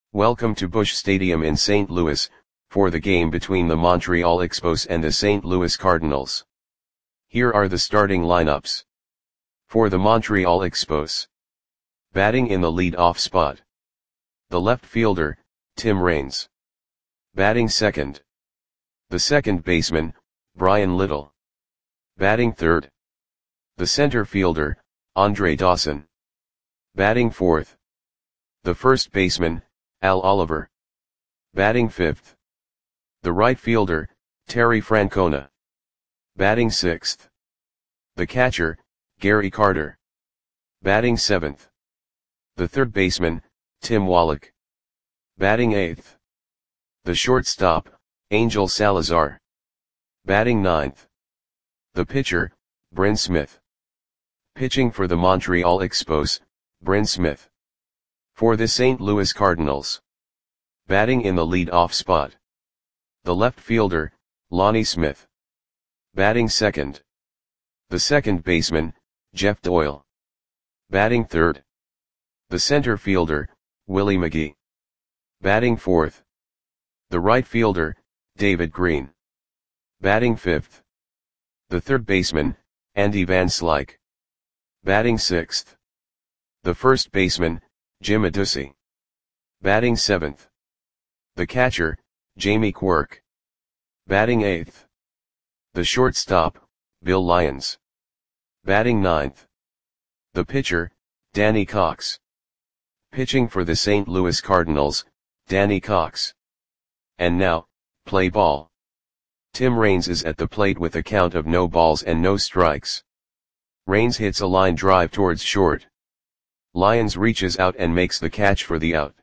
Welcome to Busch Stadium in St. Louis, for the game between the Montreal Expos and the St. Louis Cardinals. Here are the starting lineups. For the Montreal Expos. Batting in the lead-off spot. The left fielder, Tim Raines. Batting second. The second baseman, Bryan Little. Batting third. The center fielder, Andre Dawson. Batting fourth. The first baseman, Al Oliver. Batting fifth. The right fielder, Terry Francona. Batting sixth. The catcher, Gary Carter. Batting seventh. The third baseman, Tim Wallach. Batting eighth. The shortstop, Angel Salazar. Batting ninth. The pitcher, Bryn Smith. Pitching for the Montreal Expos, Bryn Smith. For the St. Louis Cardinals. Batting in the lead-off spot. The left fielder, Lonnie Smith. Batting second. The second baseman, Jeff Doyle. Batting third. The center fielder, Willie McGee. Batting fourth. The right fielder, David Green. Batting fifth. The third baseman, Andy Van Slyke. Batting sixth. The first baseman, Jim Adduci. Batting seventh. The catcher, Jamie Quirk. Batting eighth. The shortstop, Bill Lyons. Batting ninth. The pitcher, Danny Cox. Pitching for the St. Louis Cardinals, Danny Cox. And now, play ball. Tim Raines is at the plate with a count of no balls and no strikes. Raines hits a line drive towards short. Lyons reaches out and makes the catch for the out.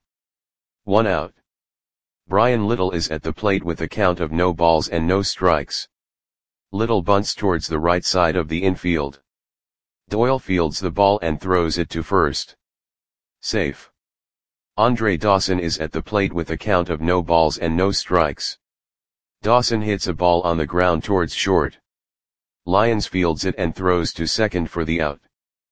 1 out. Bryan Little is at the plate with a count of no balls and no strikes. Little bunts towards the right side of the infield. Doyle fields the ball and throws it to first. Safe. Andre Dawson is at the plate with a count of no balls and no strikes. Dawson hits a ball on the ground towards short. Lyons fields it and throws to second for the out.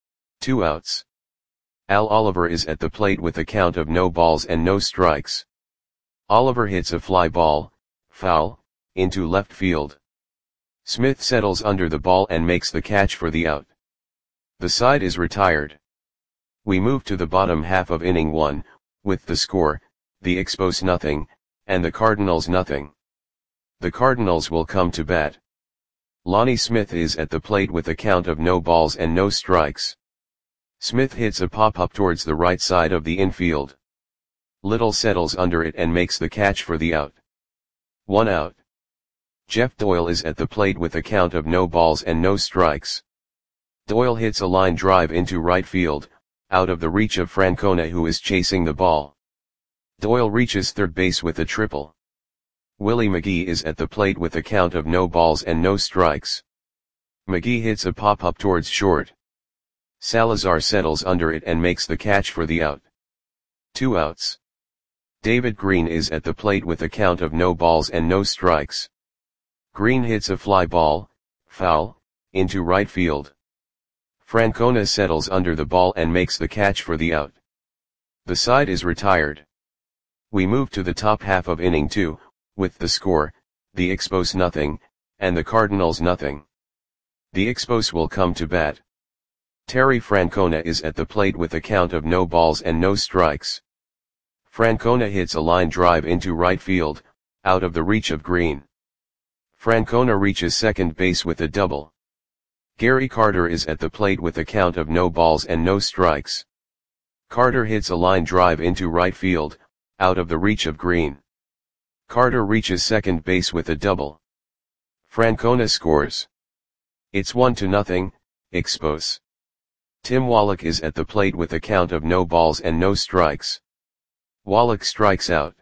2 outs. Al Oliver is at the plate with a count of no balls and no strikes. Oliver hits a fly ball, foul, into left field. Smith settles under the ball and makes the catch for the out. The side is retired. We move to the bottom half of inning 1, with the score, the Expos nothing, and the Cardinals nothing. The Cardinals will come to bat. Lonnie Smith is at the plate with a count of no balls and no strikes. Smith hits a pop-up towards the right side of the infield. Little settles under it and makes the catch for the out. 1 out. Jeff Doyle is at the plate with a count of no balls and no strikes. Doyle hits a line drive into right field, out of the reach of Francona, who is chasing the ball. Doyle reaches third base with a triple. Willie McGee is at the plate with a count of no balls and no strikes. McGee hits a pop-up towards short. Salazar settles under it and makes the catch for the out. 2 outs. David Green is at the plate with a count of no balls and no strikes. Green hits a fly ball, foul, into right field. Francona settles under the ball and makes the catch for the out. The side is retired. We move to the top half of inning 2, with the score, the Expos nothing, and the Cardinals nothing. The Expos will come to bat. Terry Francona is at the plate with a count of no balls and no strikes. Francona hits a line drive into right field, out of the reach of Green. Francona reaches second base with a double. Gary Carter is at the plate with a count of no balls and no strikes. Carter hits a line drive into right field, out of the reach of Green. Carter reaches second base with a double. Francona scores. It's 1-0, Expos. Tim Wallach is at the plate with a count of no balls and no strikes. Wallach strikes out.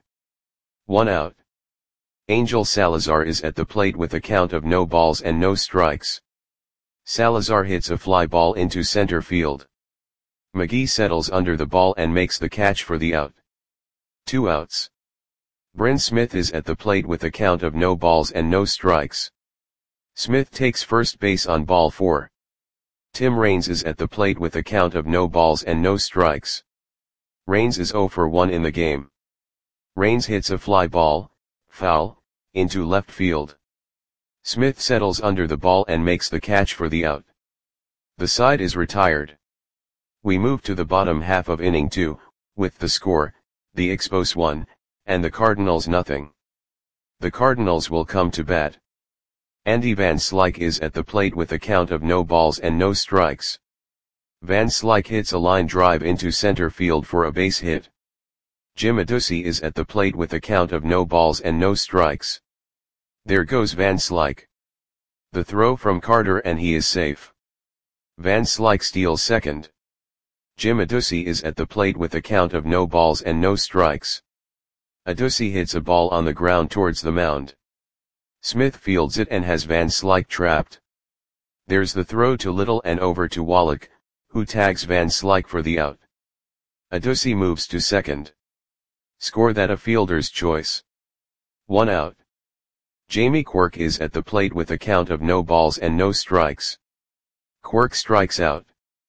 1 out. Angel Salazar is at the plate with a count of no balls and no strikes. Salazar hits a fly ball into center field. McGee settles under the ball and makes the catch for the out. 2 outs. Bryn Smith is at the plate with a count of no balls and no strikes. Smith takes first base on ball 4. Tim Raines is at the plate with a count of no balls and no strikes. Raines is 0 for 1 in the game. Raines hits a fly ball, foul, into left field. Smith settles under the ball and makes the catch for the out. The side is retired. We move to the bottom half of inning 2, with the score, the Expos 1, and the Cardinals nothing. The Cardinals will come to bat. Andy Van Slyke is at the plate with a count of no balls and no strikes. Van Slyke hits a line drive into center field for a base hit. Jim Adduci is at the plate with a count of no balls and no strikes. There goes Van Slyke. The throw from Carter and he is safe. Van Slyke steals second. Jim Adduci is at the plate with a count of no balls and no strikes. Adduci hits a ball on the ground towards the mound. Smith fields it and has Van Slyke trapped. There's the throw to Little and over to Wallach, who tags Van Slyke for the out. Adduci moves to second. Score that a fielder's choice. 1 out. Jamie Quirk is at the plate with a count of no balls and no strikes. Quirk strikes out.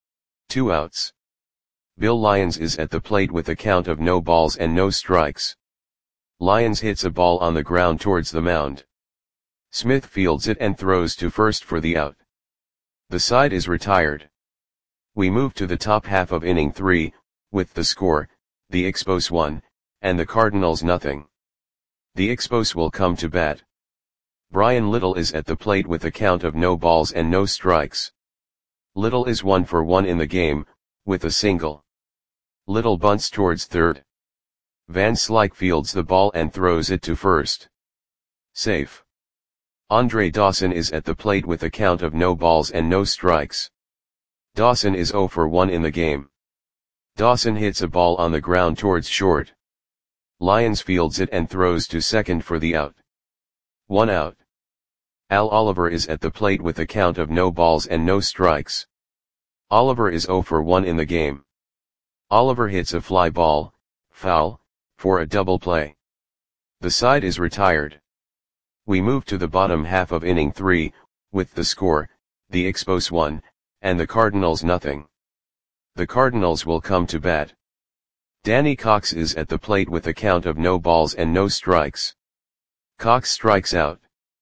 2 outs. Bill Lyons is at the plate with a count of no balls and no strikes. Lyons hits a ball on the ground towards the mound. Smith fields it and throws to first for the out. The side is retired. We move to the top half of inning 3, with the score, the Expos 1, and the Cardinals nothing. The Expos will come to bat. Brian Little is at the plate with a count of no balls and no strikes. Little is 1 for 1 in the game, with a single. Little bunts towards third. Van Slyke fields the ball and throws it to first. Safe. Andre Dawson is at the plate with a count of no balls and no strikes. Dawson is 0 for 1 in the game. Dawson hits a ball on the ground towards short. Lyons fields it and throws to second for the out. 1 out. Al Oliver is at the plate with a count of no balls and no strikes. Oliver is 0 for 1 in the game. Oliver hits a fly ball, foul, for a double play. The side is retired. We move to the bottom half of inning 3, with the score, the Expos 1, and the Cardinals nothing. The Cardinals will come to bat. Danny Cox is at the plate with a count of no balls and no strikes. Cox strikes out.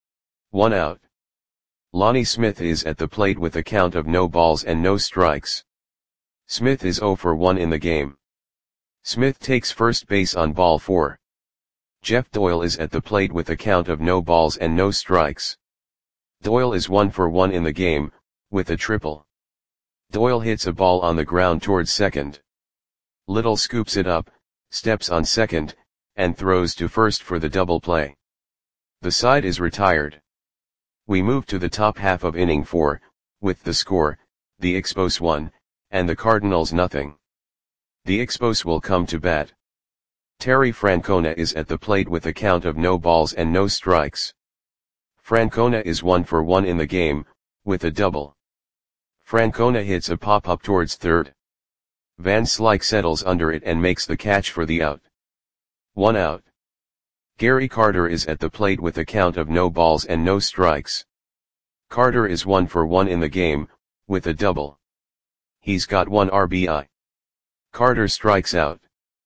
1 out. Lonnie Smith is at the plate with a count of no balls and no strikes. Smith is 0 for 1 in the game. Smith takes first base on ball 4. Jeff Doyle is at the plate with a count of no balls and no strikes. Doyle is 1 for 1 in the game, with a triple. Doyle hits a ball on the ground towards second. Little scoops it up, steps on second, and throws to first for the double play. The side is retired. We move to the top half of inning 4, with the score, the Expos 1, and the Cardinals nothing. The Expos will come to bat. Terry Francona is at the plate with a count of no balls and no strikes. Francona is 1 for 1 in the game, with a double. Francona hits a pop-up towards third. Van Slyke settles under it and makes the catch for the out. 1 out. Gary Carter is at the plate with a count of no balls and no strikes. Carter is 1 for 1 in the game, with a double. He's got 1 RBI. Carter strikes out.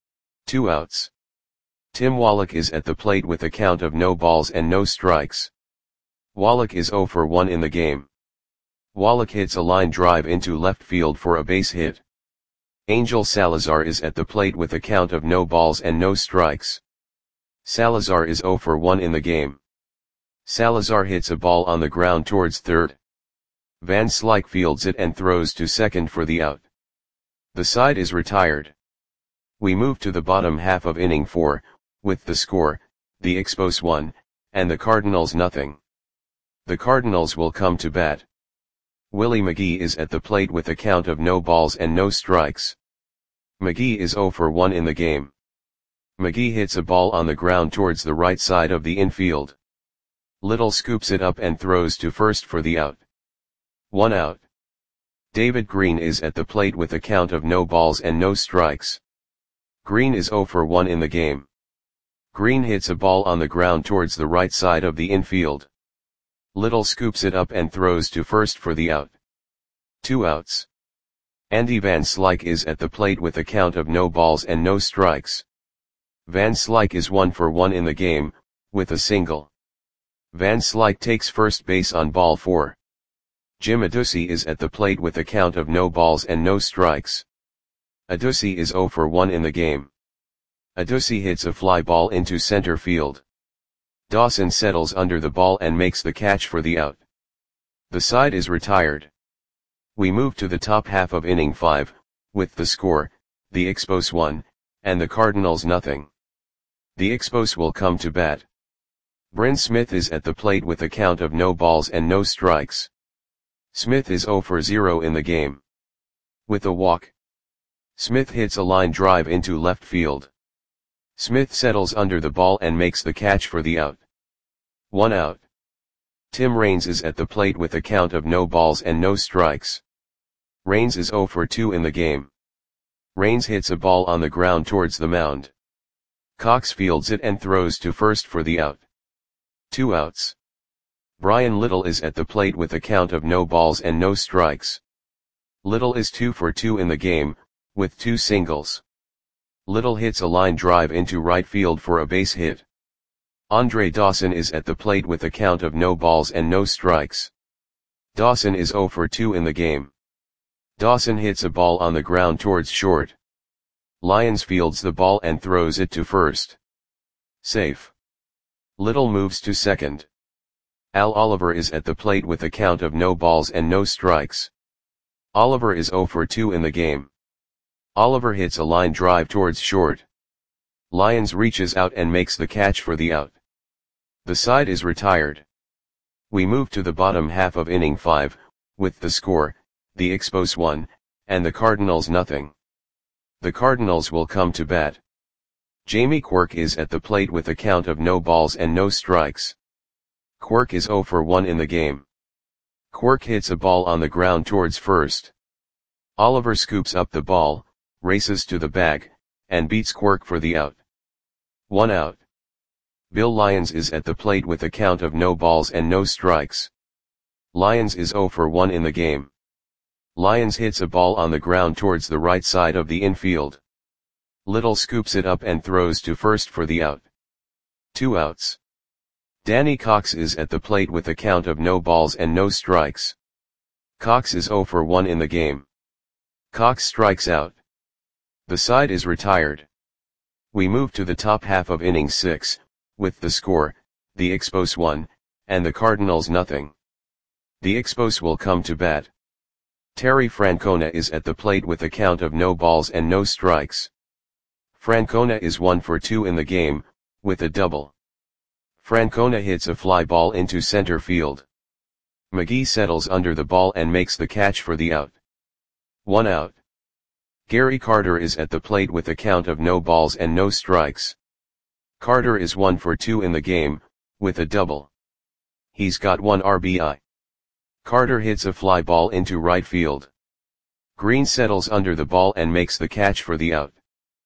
2 outs. Tim Wallach is at the plate with a count of no balls and no strikes. Wallach is 0 for 1 in the game. Wallach hits a line drive into left field for a base hit. Angel Salazar is at the plate with a count of no balls and no strikes. Salazar is 0 for 1 in the game. Salazar hits a ball on the ground towards third. Van Slyke fields it and throws to second for the out. The side is retired. We move to the bottom half of inning 4, with the score, the Expos 1, and the Cardinals nothing. The Cardinals will come to bat. Willie McGee is at the plate with a count of no balls and no strikes. McGee is 0 for 1 in the game. McGee hits a ball on the ground towards the right side of the infield. Little scoops it up and throws to first for the out. 1 out. David Green is at the plate with a count of no balls and no strikes. Green is 0 for 1 in the game. Green hits a ball on the ground towards the right side of the infield. Little scoops it up and throws to first for the out. 2 outs. Andy Van Slyke is at the plate with a count of no balls and no strikes. Van Slyke is 1 for 1 in the game, with a single. Van Slyke takes first base on ball 4. Jim Adduci is at the plate with a count of no balls and no strikes. Adduci is 0 for 1 in the game. Adduci hits a fly ball into center field. Dawson settles under the ball and makes the catch for the out. The side is retired. We move to the top half of inning 5, with the score, the Expos 1, and the Cardinals nothing. The Expos will come to bat. Bryn Smith is at the plate with a count of no balls and no strikes. Smith is 0 for 0 in the game. With a walk. Smith hits a line drive into left field. Smith settles under the ball and makes the catch for the out. 1 out. Tim Raines is at the plate with a count of no balls and no strikes. Raines is 0 for 2 in the game. Raines hits a ball on the ground towards the mound. Cox fields it and throws to first for the out. 2 outs. Brian Little is at the plate with a count of no balls and no strikes. Little is 2 for 2 in the game, with 2 singles. Little hits a line drive into right field for a base hit. Andre Dawson is at the plate with a count of no balls and no strikes. Dawson is 0 for 2 in the game. Dawson hits a ball on the ground towards short. Lyons fields the ball and throws it to first. Safe. Little moves to second. Al Oliver is at the plate with a count of no balls and no strikes. Oliver is 0 for 2 in the game. Oliver hits a line drive towards short. Lyons reaches out and makes the catch for the out. The side is retired. We move to the bottom half of inning 5, with the score, the Expos 1, and the Cardinals nothing. The Cardinals will come to bat. Jamie Quirk is at the plate with a count of no balls and no strikes. Quirk is 0 for 1 in the game. Quirk hits a ball on the ground towards first. Oliver scoops up the ball, races to the bag, and beats Quirk for the out. 1 out. Bill Lyons is at the plate with a count of no balls and no strikes. Lyons is 0 for 1 in the game. Lyons hits a ball on the ground towards the right side of the infield. Little scoops it up and throws to first for the out. 2 outs. Danny Cox is at the plate with a count of no balls and no strikes. Cox is 0 for 1 in the game. Cox strikes out. The side is retired. We move to the top half of inning 6, with the score, the Expos 1, and the Cardinals nothing. The Expos will come to bat. Terry Francona is at the plate with a count of no balls and no strikes. Francona is 1 for 2 in the game, with a double. Francona hits a fly ball into center field. McGee settles under the ball and makes the catch for the out. 1 out. Gary Carter is at the plate with a count of no balls and no strikes. Carter is 1 for 2 in the game, with a double. He's got 1 RBI. Carter hits a fly ball into right field. Green settles under the ball and makes the catch for the out.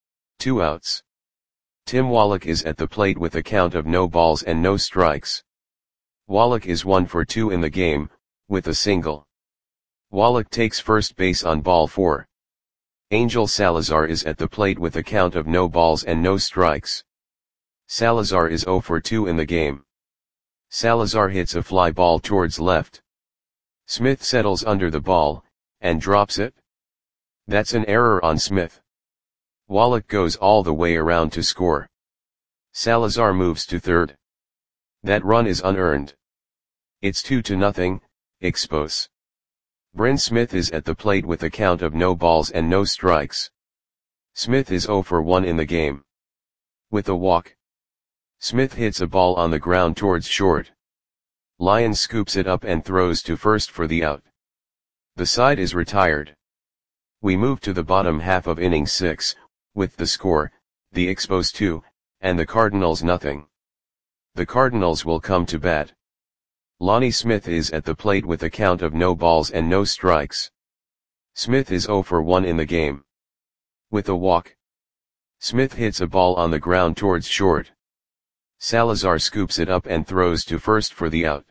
2 outs. Tim Wallach is at the plate with a count of no balls and no strikes. Wallach is 1 for 2 in the game, with a single. Wallach takes first base on ball 4. Angel Salazar is at the plate with a count of no balls and no strikes. Salazar is 0 for 2 in the game. Salazar hits a fly ball towards left. Smith settles under the ball, and drops it. That's an error on Smith. Wallach goes all the way around to score. Salazar moves to third. That run is unearned. It's 2-0, Expos. Bryn Smith is at the plate with a count of no balls and no strikes. Smith is 0 for 1 in the game. With a walk. Smith hits a ball on the ground towards short. Lyons scoops it up and throws to first for the out. The side is retired. We move to the bottom half of inning 6, with the score, the Expos 2, and the Cardinals nothing. The Cardinals will come to bat. Lonnie Smith is at the plate with a count of no balls and no strikes. Smith is 0 for 1 in the game. With a walk. Smith hits a ball on the ground towards short. Salazar scoops it up and throws to first for the out.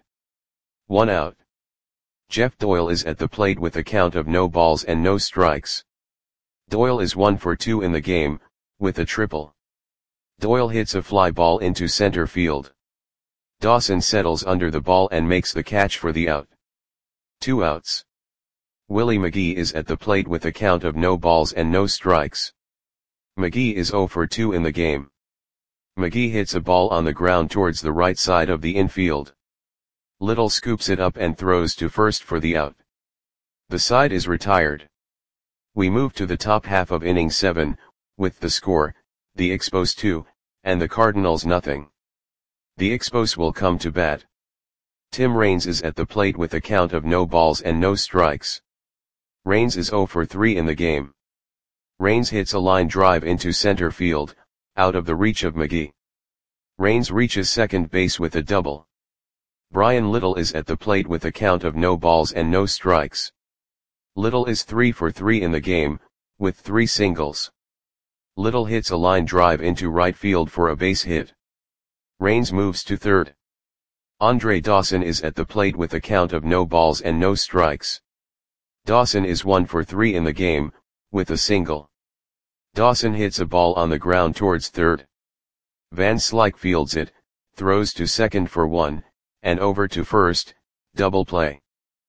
1 out. Jeff Doyle is at the plate with a count of no balls and no strikes. Doyle is 1 for 2 in the game, with a triple. Doyle hits a fly ball into center field. Dawson settles under the ball and makes the catch for the out. 2 outs. Willie McGee is at the plate with a count of no balls and no strikes. McGee is 0 for 2 in the game. McGee hits a ball on the ground towards the right side of the infield. Little scoops it up and throws to first for the out. The side is retired. We move to the top half of inning 7, with the score, the Expos 2, and the Cardinals nothing. The Expos will come to bat. Tim Raines is at the plate with a count of no balls and no strikes. Raines is 0 for 3 in the game. Raines hits a line drive into center field, out of the reach of McGee. Raines reaches second base with a double. Brian Little is at the plate with a count of no balls and no strikes. Little is 3 for 3 in the game, with 3 singles. Little hits a line drive into right field for a base hit. Raines moves to third. Andre Dawson is at the plate with a count of no balls and no strikes. Dawson is 1 for 3 in the game, with a single. Dawson hits a ball on the ground towards third. Van Slyke fields it, throws to second for 1, and over to first, double play.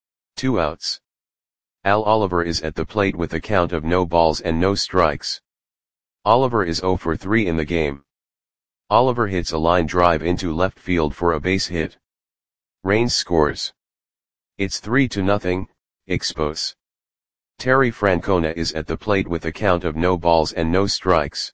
2 outs. Al Oliver is at the plate with a count of no balls and no strikes. Oliver is 0 for 3 in the game. Oliver hits a line drive into left field for a base hit. Raines scores. It's 3-0, Expos. Terry Francona is at the plate with a count of no balls and no strikes.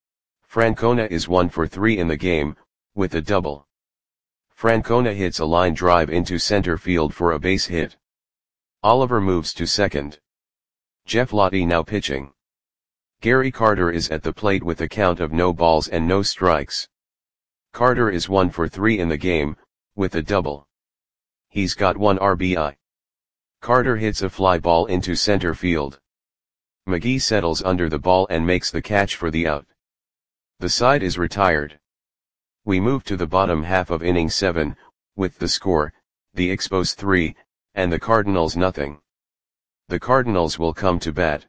Francona is 1 for 3 in the game, with a double. Francona hits a line drive into center field for a base hit. Oliver moves to second. Jeff Lottie now pitching. Gary Carter is at the plate with a count of no balls and no strikes. Carter is 1 for 3 in the game, with a double. He's got 1 RBI. Carter hits a fly ball into center field. McGee settles under the ball and makes the catch for the out. The side is retired. We move to the bottom half of inning 7, with the score, the Expos 3, and the Cardinals nothing. The Cardinals will come to bat.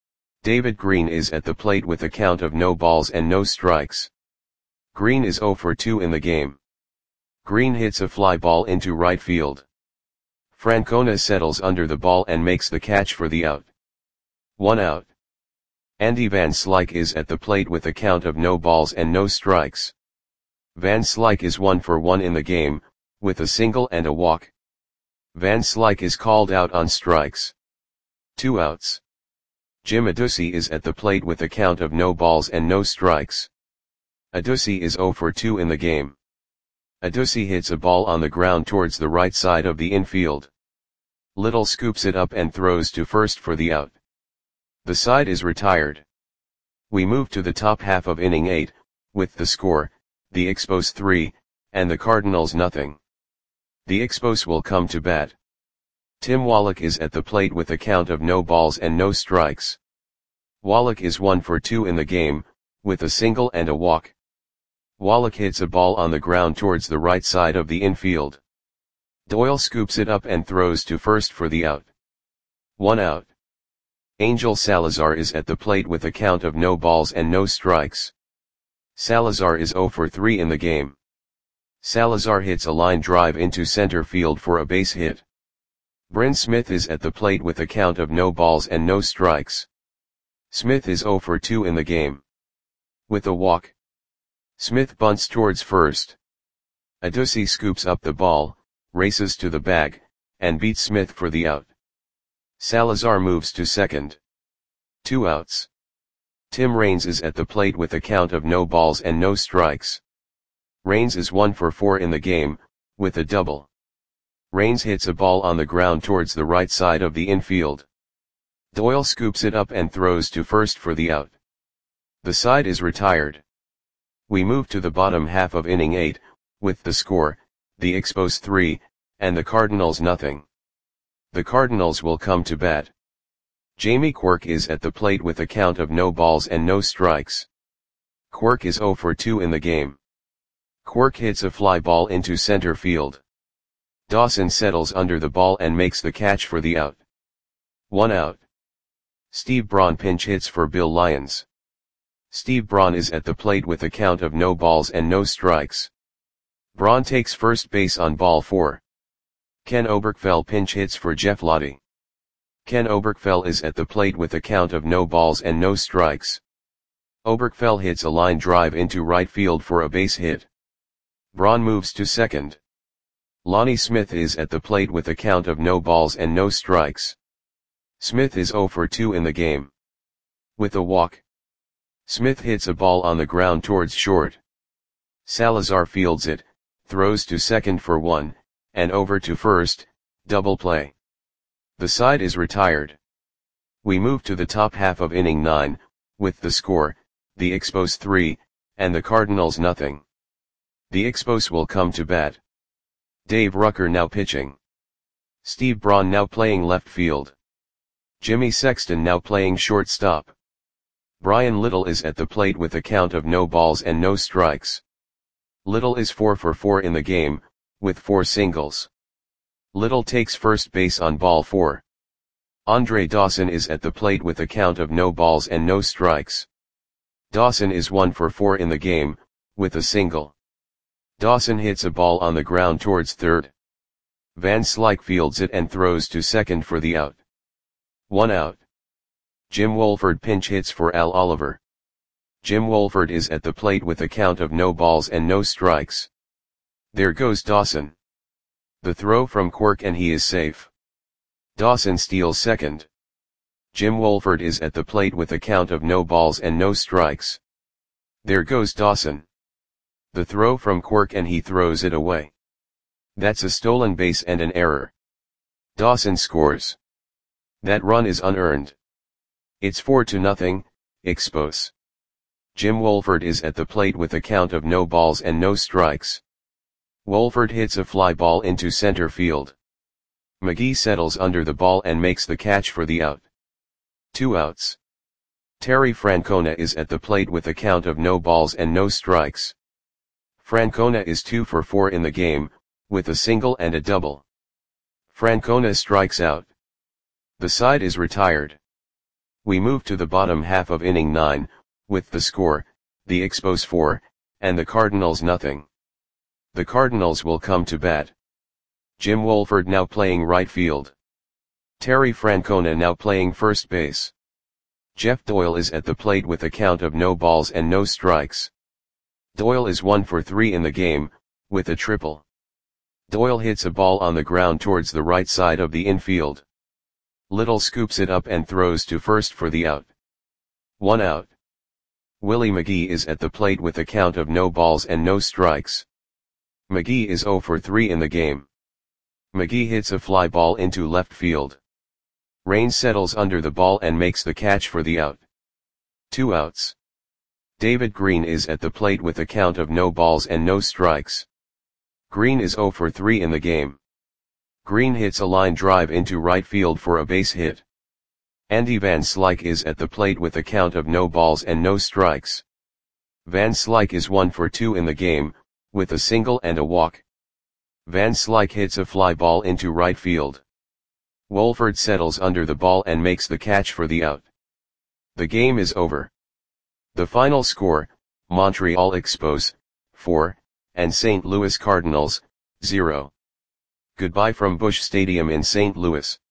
David Green is at the plate with a count of no balls and no strikes. Green is 0 for 2 in the game. Green hits a fly ball into right field. Francona settles under the ball and makes the catch for the out. 1 out. Andy Van Slyke is at the plate with a count of no balls and no strikes. Van Slyke is 1 for 1 in the game, with a single and a walk. Van Slyke is called out on strikes. 2 outs. Jim Adduci is at the plate with a count of no balls and no strikes. Adduci is 0 for 2 in the game. Adduci hits a ball on the ground towards the right side of the infield. Little scoops it up and throws to first for the out. The side is retired. We move to the top half of inning 8, with the score, the Expos 3, and the Cardinals nothing. The Expos will come to bat. Tim Wallach is at the plate with a count of no balls and no strikes. Wallach is 1 for 2 in the game, with a single and a walk. Wallach hits a ball on the ground towards the right side of the infield. Doyle scoops it up and throws to first for the out. 1 out. Angel Salazar is at the plate with a count of no balls and no strikes. Salazar is 0 for 3 in the game. Salazar hits a line drive into center field for a base hit. Bryn Smith is at the plate with a count of no balls and no strikes. Smith is 0 for 2 in the game. With a walk. Smith bunts towards first. Adduci scoops up the ball, races to the bag, and beats Smith for the out. Salazar moves to second. 2 outs. Tim Raines is at the plate with a count of no balls and no strikes. Raines is 1 for 4 in the game, with a double. Raines hits a ball on the ground towards the right side of the infield. Doyle scoops it up and throws to first for the out. The side is retired. We move to the bottom half of inning 8, with the score, the Expos 3, and the Cardinals nothing. The Cardinals will come to bat. Jamie Quirk is at the plate with a count of no balls and no strikes. Quirk is 0 for 2 in the game. Quirk hits a fly ball into center field. Dawson settles under the ball and makes the catch for the out. 1 out. Steve Braun pinch hits for Bill Lyons. Steve Braun is at the plate with a count of no balls and no strikes. Braun takes first base on ball 4. Ken Oberkfell pinch hits for Jeff Lottie. Ken Oberkfell is at the plate with a count of no balls and no strikes. Oberkfell hits a line drive into right field for a base hit. Braun moves to second. Lonnie Smith is at the plate with a count of no balls and no strikes. Smith is 0 for 2 in the game. With a walk, Smith hits a ball on the ground towards short. Salazar fields it, throws to second for 1, and over to first, double play. The side is retired. We move to the top half of inning 9, with the score, the Expos 3, and the Cardinals nothing. The Expos will come to bat. Dave Rucker now pitching. Steve Braun now playing left field. Jimmy Sexton now playing shortstop. Brian Little is at the plate with a count of no balls and no strikes. Little is 4 for 4 in the game, with 4 singles. Little takes first base on ball 4. Andre Dawson is at the plate with a count of no balls and no strikes. Dawson is 1 for 4 in the game, with a single. Dawson hits a ball on the ground towards third. Van Slyke fields it and throws to second for the out. 1 out. Jim Wolford pinch hits for Al Oliver. Jim Wolford is at the plate with a count of no balls and no strikes. There goes Dawson. The throw from Quirk and he is safe. Dawson steals second. Jim Wolford is at the plate with a count of no balls and no strikes. There goes Dawson. The throw from Quirk and he throws it away. That's a stolen base and an error. Dawson scores. That run is unearned. It's 4-0, Expos. Jim Wolford is at the plate with a count of no balls and no strikes. Wolford hits a fly ball into center field. McGee settles under the ball and makes the catch for the out. 2 outs. Terry Francona is at the plate with a count of no balls and no strikes. Francona is 2 for 4 in the game, with a single and a double. Francona strikes out. The side is retired. We move to the bottom half of inning 9, with the score, the Expos 4, and the Cardinals nothing. The Cardinals will come to bat. Jim Wolford now playing right field. Terry Francona now playing first base. Jeff Doyle is at the plate with a count of no balls and no strikes. Doyle is 1 for 3 in the game, with a triple. Doyle hits a ball on the ground towards the right side of the infield. Little scoops it up and throws to first for the out. 1 out. Willie McGee is at the plate with a count of no balls and no strikes. McGee is 0 for 3 in the game. McGee hits a fly ball into left field. Raines settles under the ball and makes the catch for the out. 2 outs. David Green is at the plate with a count of no balls and no strikes. Green is 0 for 3 in the game. Green hits a line drive into right field for a base hit. Andy Van Slyke is at the plate with a count of no balls and no strikes. Van Slyke is 1 for 2 in the game, with a single and a walk. Van Slyke hits a fly ball into right field. Wolford settles under the ball and makes the catch for the out. The game is over. The final score, Montreal Expos, 4, and St. Louis Cardinals, 0. Goodbye from Busch Stadium in St. Louis.